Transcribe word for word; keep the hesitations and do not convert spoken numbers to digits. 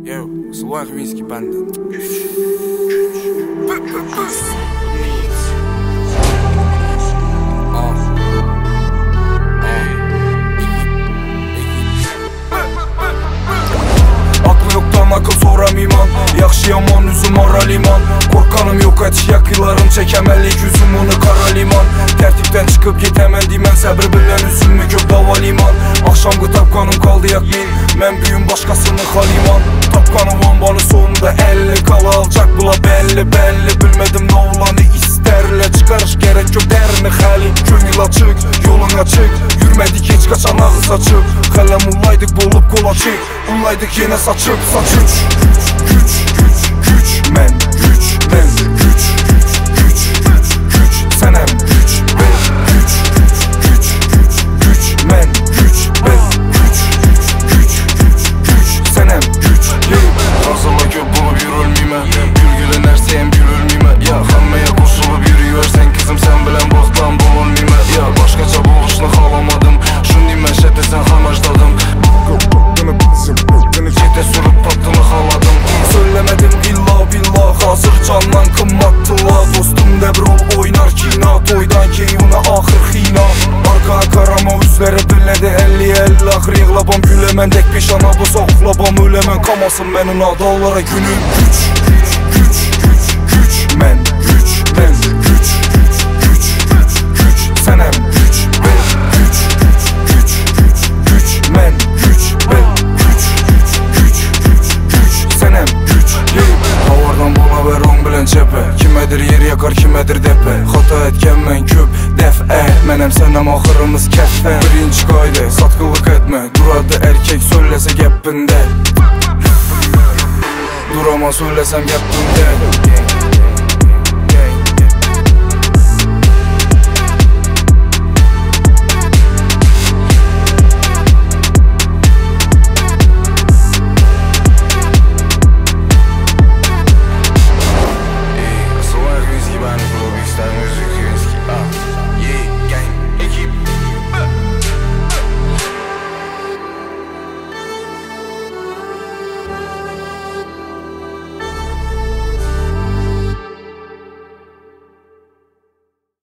Yo, Sławek Miński Bandit. Aklı yoktan akıl soram iman. Yaxşı yaman üzüm ara liman. Korkanım yok etiş yakılarım çekemelik üzüm onu kara liman. Tertipten çıkıp gitemem dimen səbir bilen üzümü kök dava liman. Akşamqı tapqanım kaldı yak min. Mən büyüm başkasını xaliman. Tapqanım ambanı sonunda elli kala alacak bula belli belli. Bilmedim ne olanı isterle. Çıkarış gerek yok derini xəli. Gönül açık, yolun açık. Yürmedik hiç kaçan ağız açık. Xələm ullaydık bolup kol açık. Ullaydık yine saçıp saçıç. Güç, güç, güç, güç. Men güç, men güç, güç, güç, güç, güç. Senem güç, ben güç, güç, güç, güç, güç. Men güç, ben güç, güç, güç, güç, güç. Senem güç, yeah. Razıla gök bulup yürülmeyme. Gülgülün erseyim gülülmeyme. Ya hammaya koşulup yürüyorsen kızım sen bilen bozdan bulunmeyme. Ya başkaça buluşunu kalamadım. Şun dime şete sen hamajladım. Cete sürüp tatlını haladım. Söylemedim illa billah. Hazır candan kımmattıla. Dostum debrol oynar kina. Toydan keyuna ahır xina. Arka karama üzleri biledi elli elli. Ahır yığlabam gülemən dek peşana. Bu soğuqlabam ölemən kamasın mənin adallara günüm. Güç, güç, güç, güç, güç. Mən güç, mən güç, güç, güç, güç, güç. Senem güç, ben güç, güç, güç, güç, güç. Mən güç, ben güç, güç, güç, güç, güç. Senem güç, yeah. Havardan buna ver on bilen çepe. Kimedir yer yakar kimedir depe. Hata etken mən köp dəfə. Mənəm sənəm axırımız kəfə. Birinci qayda satqılıq etmə. Duradı erkek söyləsə gəppində. Durama söylesem yaptım de.